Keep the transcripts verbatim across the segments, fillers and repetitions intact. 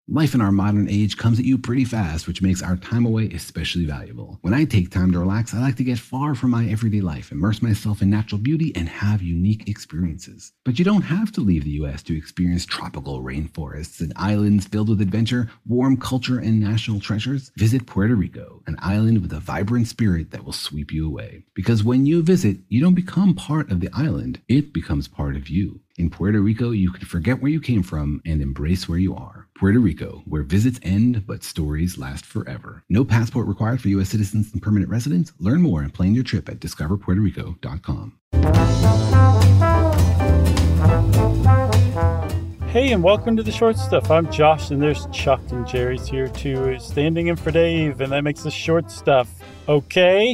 Life in our modern age comes at you pretty fast, which makes our time away especially valuable. When I take time to relax, I like to get far from my everyday life, immerse myself in natural beauty, and have unique experiences. But you don't have to leave the U S to experience tropical rainforests and islands filled with adventure, warm culture, and national treasures. Visit Puerto Rico, an island with a vibrant spirit that will sweep you away. Because when you visit, you don't become part of the island, it becomes part of you. In Puerto Rico, you can forget where you came from and embrace where you are. Puerto Rico, where visits end, but stories last forever. No passport required for U S citizens and permanent residents. Learn more and plan your trip at discover puerto rico dot com. Hey, and welcome to The Short Stuff. I'm Josh, and there's Chuck, and Jerry's here too, standing in for Dave, and that makes the short stuff. Okay?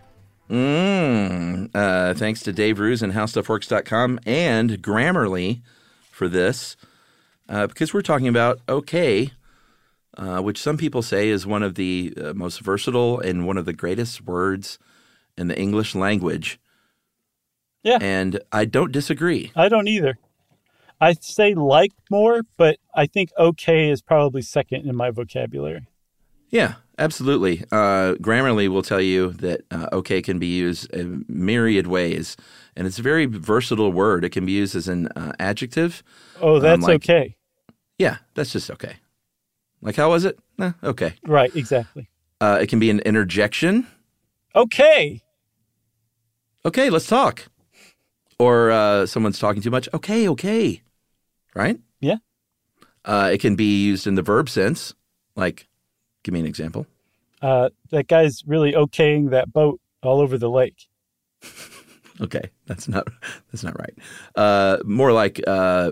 Mm, uh, thanks to Dave Roos and how stuff works dot com and Grammarly for this, uh, because we're talking about okay, uh, which some people say is one of the uh, most versatile and one of the greatest words in the English language. Yeah. And I don't disagree. I don't either. I say like more, but I think okay is probably second in my vocabulary. Yeah, absolutely. Uh, Grammarly will tell you that uh, okay can be used in myriad ways, and it's a very versatile word. It can be used as an uh, adjective. Oh, that's um, like, okay. Yeah, that's just okay. Like, how was it? Eh, okay. Right, exactly. Uh, it can be an interjection. Okay. Okay, let's talk. Or uh, someone's talking too much. Okay, okay. Right? Yeah. Uh, it can be used in the verb sense, like, give me an example. Uh, that guy's really okaying that boat all over the lake. Okay, that's not that's not right. Uh, more like uh,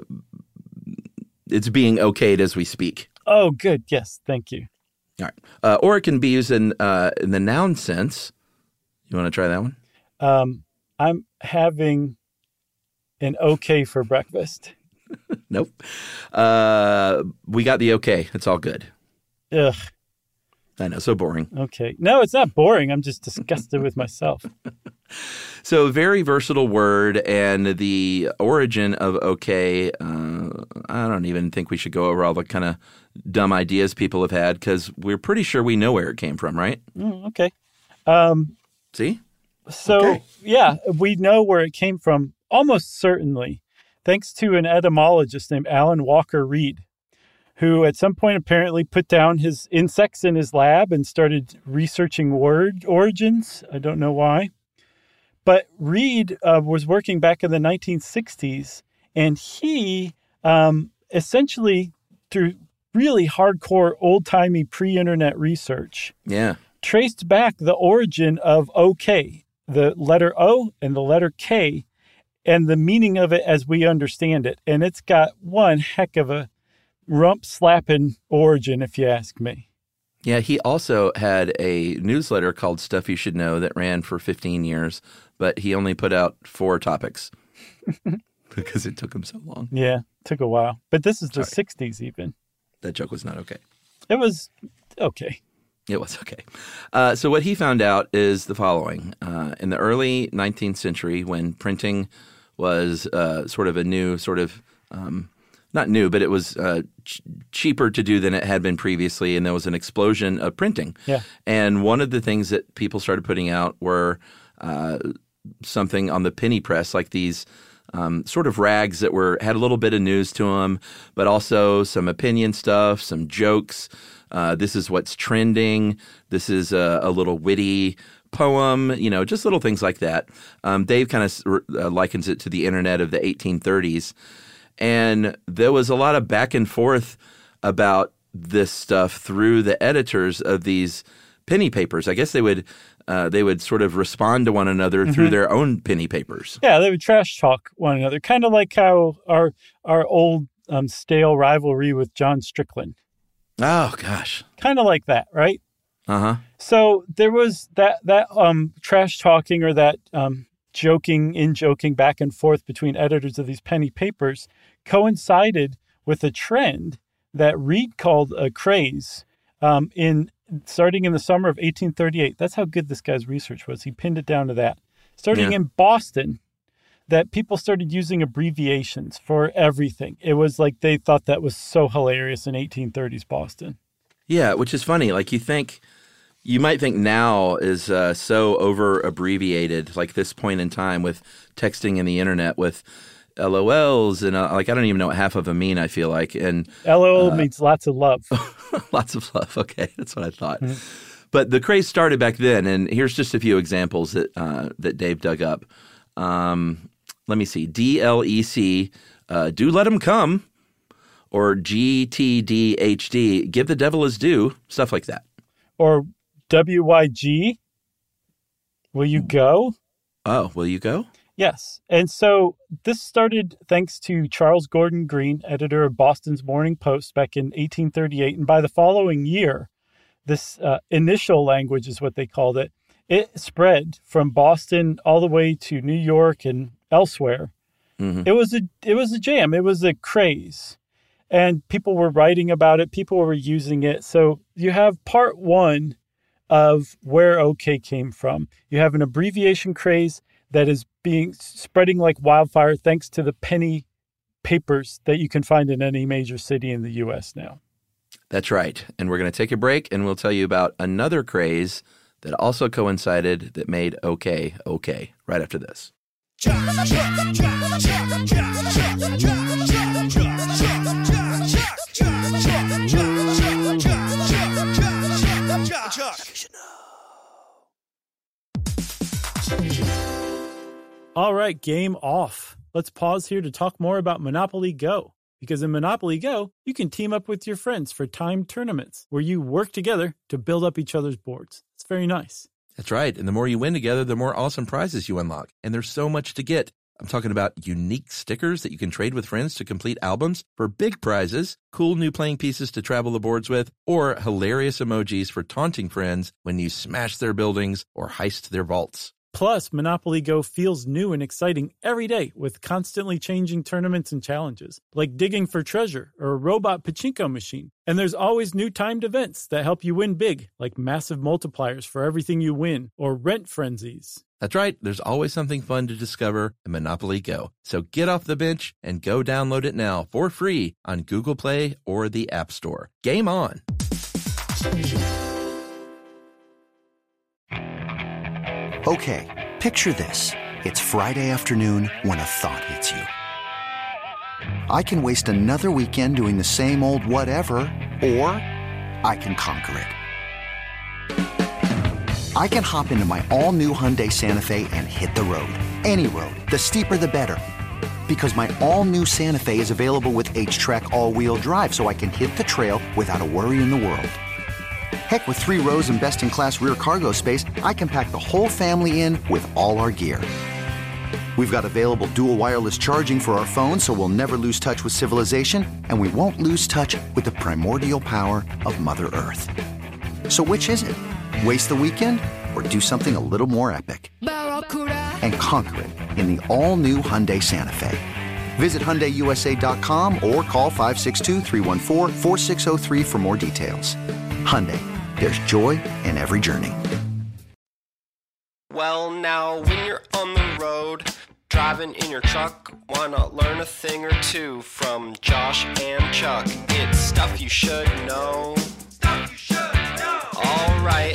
it's being okayed as we speak. Oh, good. Yes, thank you. All right. Uh, or it can be used in uh, in the noun sense. You want to try that one? Um, I'm having an okay for breakfast. Nope. Uh, we got the okay. It's all good. Ugh. I know, so boring. Okay. No, it's not boring. I'm just disgusted with myself. So very versatile word, and the origin of okay, uh, I don't even think we should go over all the kind of dumb ideas people have had, because we're pretty sure we know where it came from, right? Mm, okay. Um, See? So, okay. yeah, we know where it came from, almost certainly, thanks to an etymologist named Alan Walker Reed, who at some point apparently put down his insects in his lab and started researching word origins. I don't know why. But Reed uh, was working back in the nineteen sixties, and he um, essentially, through really hardcore, old-timey pre-internet research, yeah, traced back the origin of okay, the letter O and the letter K, and the meaning of it as we understand it. And it's got one heck of a rump-slapping origin, if you ask me. Yeah, he also had a newsletter called Stuff You Should Know that ran for fifteen years, but he only put out four topics because it took him so long. Yeah, it took a while. But this is Sorry. the sixties even. That joke was not okay. It was okay. It was okay. Uh, so what he found out is the following. Uh, in the early nineteenth century, when printing was uh, sort of a new sort of um, – not new, but it was uh, ch- cheaper to do than it had been previously, and there was an explosion of printing. Yeah. And one of the things that people started putting out were uh, something on the penny press, like these um, sort of rags that were had a little bit of news to them, but also some opinion stuff, some jokes. Uh, this is what's trending. This is a, a little witty poem, you know, just little things like that. Um, Dave kind of uh, likens it to the internet of the eighteen thirties. And there was a lot of back and forth about this stuff through the editors of these penny papers. I guess they would uh, they would sort of respond to one another mm-hmm. through their own penny papers. Yeah, they would trash talk one another, kind of like how our our old um, stale rivalry with John Strickland. Oh gosh, kind of like that, right? Uh huh. So there was that that um, trash talking or that um, joking, in joking back and forth between editors of these penny papers coincided with a trend that Reed called a craze um, in starting in the summer of eighteen thirty-eight. That's how good this guy's research was. He pinned it down to that. Starting yeah. in Boston, that people started using abbreviations for everything. It was like they thought that was so hilarious in eighteen thirties Boston. Yeah, which is funny. Like you think, you might think now is uh, so over abbreviated, like this point in time with texting and the internet with L O Ls and uh, like I don't even know what half of them mean. I feel like and L O L uh, means lots of love. Lots of love. Okay, that's what I thought. Mm-hmm. But the craze started back then, and here's just a few examples that uh, that Dave dug up. Um, let me see. D L E C, uh, do let him come, or G T D H D, give the devil his due, stuff like that. Or W Y G, will you go? Oh, will you go? Yes. And so this started thanks to Charles Gordon Green, editor of Boston's Morning Post back in eighteen thirty-eight. And by the following year, this uh, initial language is what they called it. It spread from Boston all the way to New York and elsewhere. Mm-hmm. It was a it was a jam. It was a craze. And people were writing about it. People were using it. So you have part one of where OK came from. You have an abbreviation craze that is being spreading like wildfire thanks to the penny papers that you can find in any major city in the U S now. That's right. And we're going to take a break, and we'll tell you about another craze that also coincided that made OK OK right after this. All right, game off. Let's pause here to talk more about Monopoly Go. Because in Monopoly Go, you can team up with your friends for timed tournaments where you work together to build up each other's boards. It's very nice. That's right. And the more you win together, the more awesome prizes you unlock. And there's so much to get. I'm talking about unique stickers that you can trade with friends to complete albums for big prizes, cool new playing pieces to travel the boards with, or hilarious emojis for taunting friends when you smash their buildings or heist their vaults. Plus, Monopoly Go feels new and exciting every day with constantly changing tournaments and challenges, like digging for treasure or a robot pachinko machine. And there's always new timed events that help you win big, like massive multipliers for everything you win or rent frenzies. That's right. There's always something fun to discover in Monopoly Go. So get off the bench and go download it now for free on Google Play or the App Store. Game on! Okay, picture this. It's Friday afternoon when a thought hits you. I can waste another weekend doing the same old whatever, or I can conquer it. I can hop into my all-new Hyundai Santa Fe and hit the road. Any road. The steeper, the better. Because my all-new Santa Fe is available with H-Track all-wheel drive, so I can hit the trail without a worry in the world. Heck, with three rows and best-in-class rear cargo space, I can pack the whole family in with all our gear. We've got available dual wireless charging for our phones, so we'll never lose touch with civilization, and we won't lose touch with the primordial power of Mother Earth. So which is it? Waste the weekend or do something a little more epic? And conquer it in the all-new Hyundai Santa Fe. Visit Hyundai U S A dot com or call five six two, three one four, four six zero three for more details. Hyundai, there's joy in every journey. Well, now, when you're on the road, driving in your truck, why not learn a thing or two from Josh and Chuck? It's stuff you should know. Stuff you should know. All right.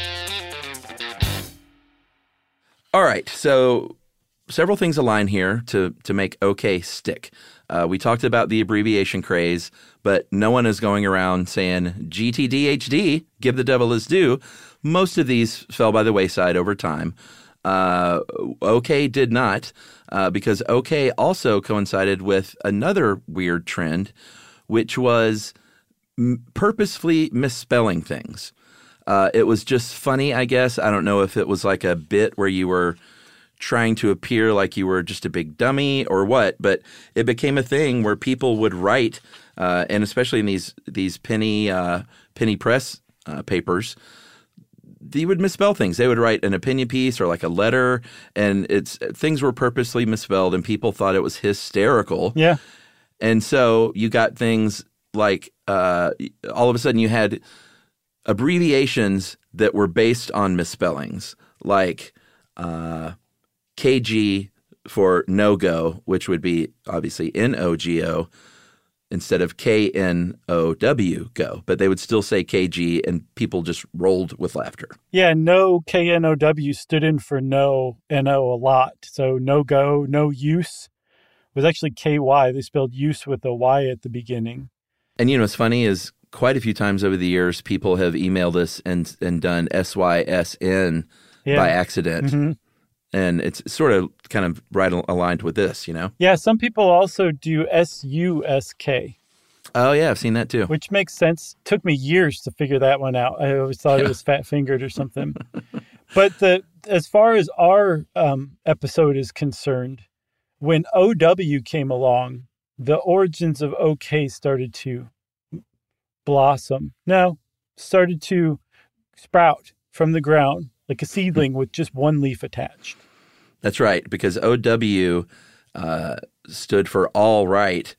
All right, so several things align here to, to make OK stick. Uh, we talked about the abbreviation craze, but no one is going around saying G T D H D, give the devil his due. Most of these fell by the wayside over time. Uh, OK did not, uh, because OK also coincided with another weird trend, which was m- purposefully misspelling things. Uh, it was just funny, I guess. I don't know if it was like a bit where you were trying to appear like you were just a big dummy or what, but it became a thing where people would write, uh, and especially in these these penny uh, penny press uh, papers, they would misspell things. They would write an opinion piece or like a letter, and it's things were purposely misspelled, and people thought it was hysterical. Yeah, and so you got things like uh, all of a sudden you had abbreviations that were based on misspellings, like uh, K G for no-go, which would be obviously N O G O instead of K N O W, go. But they would still say K G, and people just rolled with laughter. Yeah, no K N O W stood in for no N O a lot. So no go, no use was actually K Y. They spelled use with a Y at the beginning. And you know what's funny is quite a few times over the years, people have emailed us and and done S Y S N Yeah. by accident. Mm-hmm. And it's sort of kind of right al- aligned with this, you know? Yeah, some people also do S U S K, Oh, yeah, I've seen that too. which makes sense. Took me years to figure that one out. I always thought Yeah. it was fat-fingered or something. But the as far as our um, episode is concerned, when O W came along, the origins of OK started to blossom. No, started to sprout from the ground like a seedling with just one leaf attached. That's right, because O W uh, stood for all right,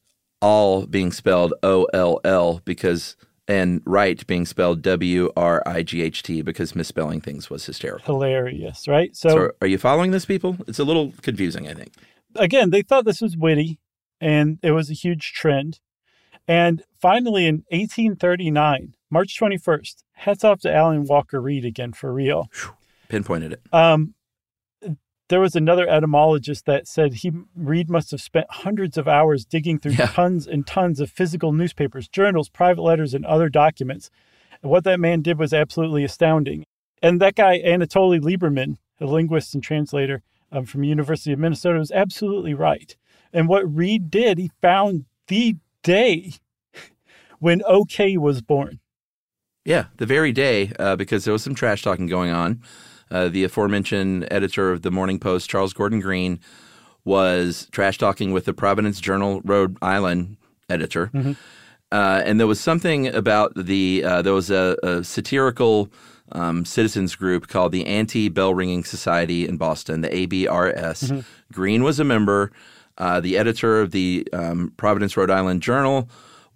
all being spelled O L L, because and right being spelled W R I G H T, because misspelling things was hysterical. Hilarious, right? So, So are you following this, people? It's a little confusing, I think. again, they thought this was witty, and it was a huge trend. And finally, in eighteen thirty-nine, March twenty-first, hats off to Alan Walker Reed again, for real. Pinpointed it. Um, there was another etymologist that said he Reed must have spent hundreds of hours digging through Yeah. tons and tons of physical newspapers, journals, private letters, and other documents. And what that man did was absolutely astounding. And that guy, Anatoly Lieberman, a linguist and translator um, from University of Minnesota, was absolutely right. And what Reed did, he found the day when OK was born. Yeah, the very day, uh, because there was some trash talking going on. Uh, the aforementioned editor of the Morning Post, Charles Gordon Green, was trash talking with the Providence Journal Rhode Island editor. Mm-hmm. Uh, and there was something about the, uh, there was a, a satirical um, citizens group called the Anti-Bell Ringing Society in Boston, the A B R S. Mm-hmm. Green was a member. Uh, the editor of the um, Providence, Rhode Island Journal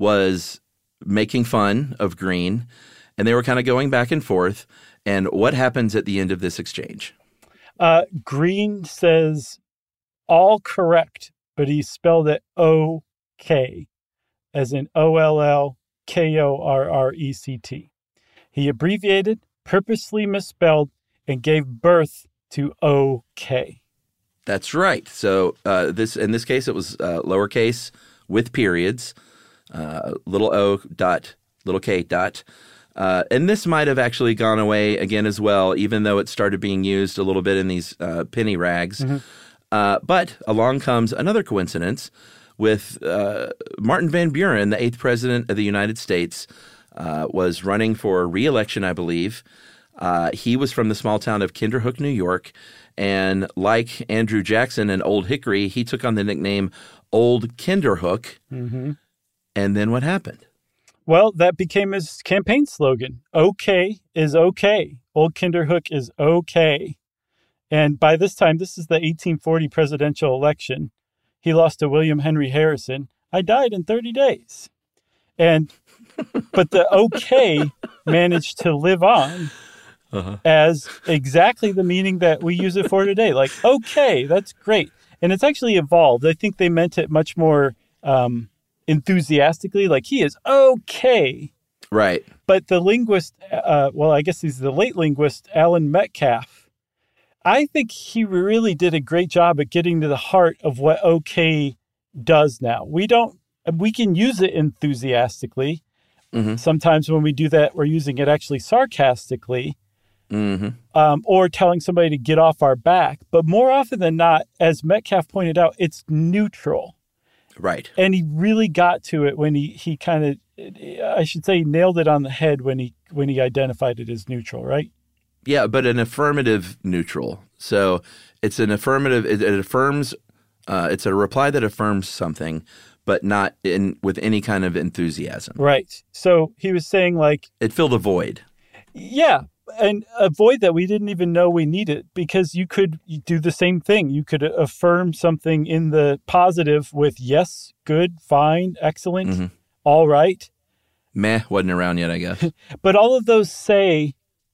was making fun of Green, and they were kind of going back and forth. And what happens at the end of this exchange? Uh, Green says all correct, but he spelled it O K, as in O L L K O R R E C T. He abbreviated, purposely misspelled, and gave birth to O K. That's right. So uh, this in this case, it was uh, lowercase with periods, uh, little o dot, little k dot. Uh, and this might have actually gone away again as well, even though it started being used a little bit in these uh, penny rags. Mm-hmm. Uh, but along comes another coincidence with uh, Martin Van Buren, the eighth president of the United States, uh, was running for re-election, I believe. Uh, he was from the small town of Kinderhook, New York. And like Andrew Jackson and Old Hickory, he took on the nickname Old Kinderhook. Mm-hmm. And then what happened? Well, that became his campaign slogan. OK is OK. Old Kinderhook is OK. And by this time, this is the eighteen forty presidential election. He lost to William Henry Harrison. I died in thirty days. And but the OK managed to live on uh-huh. as exactly the meaning that we use it for today. Like, okay, that's great. And it's actually evolved. I think they meant it much more um, enthusiastically, like he is okay. Right. But the linguist, uh, well, I guess he's the late linguist, Alan Metcalf. I think he really did a great job at getting to the heart of what okay does now. We don't, we can use it enthusiastically. Mm-hmm. Sometimes when we do that, we're using it actually sarcastically. Mm-hmm. Um, or telling somebody to get off our back. But more often than not, as Metcalf pointed out, it's neutral. Right. And he really got to it when he, he kind of, I should say, nailed it on the head when he when he identified it as neutral, right? Yeah, but an affirmative neutral. So it's an affirmative, it, it affirms, uh, it's a reply that affirms something, but not in with any kind of enthusiasm. Right. So he was saying like... It filled a void. Yeah. And a void that we didn't even know we needed, because you could do the same thing. You could affirm something in the positive with yes, good, fine, excellent, mm-hmm. all right. Meh wasn't around yet, I guess. But all of those say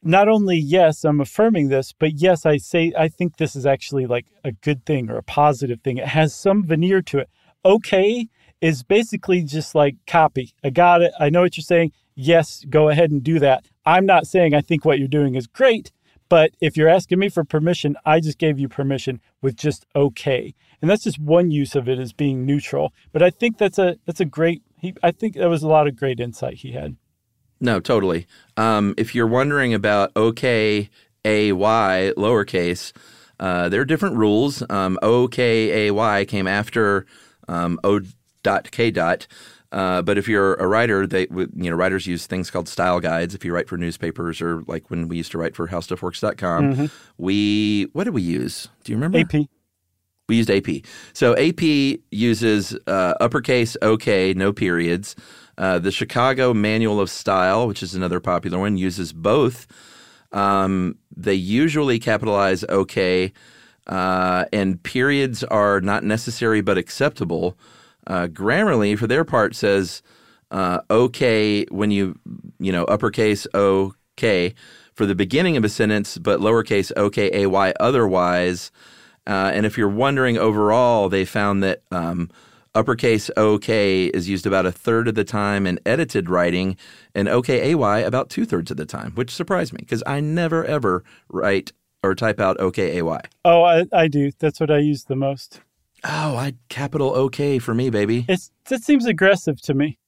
not only, yes, I'm affirming this, but yes, I say, I think this is actually like a good thing or a positive thing. It has some veneer to it. Okay is basically just like copy. I got it. I know what you're saying. Yes, go ahead and do that. I'm not saying I think what you're doing is great, but if you're asking me for permission, I just gave you permission with just okay. And that's just one use of it as being neutral. But I think that's a that's a great, he, I think that was a lot of great insight he had. No, totally. Um, if you're wondering about O K A Y lowercase, uh, there are different rules. Um, O K A Y came after um, O dot K dot. Uh, but if you're a writer, they you know writers use things called style guides. If you write for newspapers or like when we used to write for how stuff works dot com, mm-hmm. we what did we use? Do you remember? A P. We used A P. So A P uses uh, uppercase OK, no periods. Uh, the Chicago Manual of Style, which is another popular one, uses both. Um, they usually capitalize OK, uh, and periods are not necessary but acceptable. Uh, Grammarly, for their part, says uh, OK when you, you know, uppercase OK for the beginning of a sentence, but lowercase O K A Y otherwise. Uh, and if you're wondering overall, they found that um, uppercase OK is used about a third of the time in edited writing and O K A Y about two-thirds of the time, which surprised me because I never, ever write or type out O K A Y. Oh, I, I do. That's what I use the most. Oh, I capital OK for me, baby. It's, it seems aggressive to me.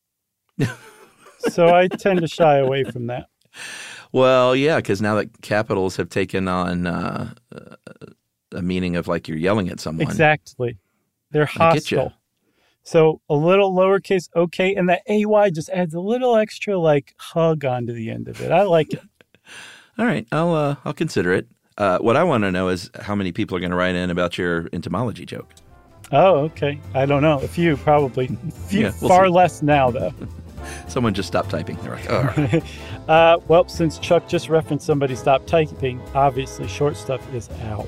So I tend to shy away from that. Well, yeah, because now that capitals have taken on uh, a meaning of like you're yelling at someone. Exactly. They're hostile. So a little lowercase OK, and that A Y just adds a little extra like hug onto the end of it. I like it. All right, I'll uh, I'll consider it. Uh, what I want to know is how many people are going to write in about your entomology joke. Oh, okay. I don't know. A few, probably. A few, yeah, we'll far see. less now, though. Someone just stopped typing. They're like, oh, all right. uh, well, since Chuck just referenced somebody stopped typing, obviously short stuff is out.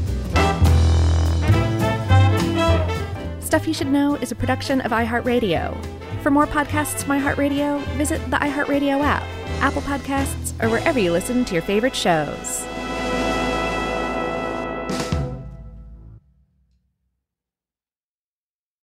Stuff You Should Know is a production of iHeartRadio. For more podcasts from iHeartRadio, visit the iHeartRadio app, Apple Podcasts, or wherever you listen to your favorite shows.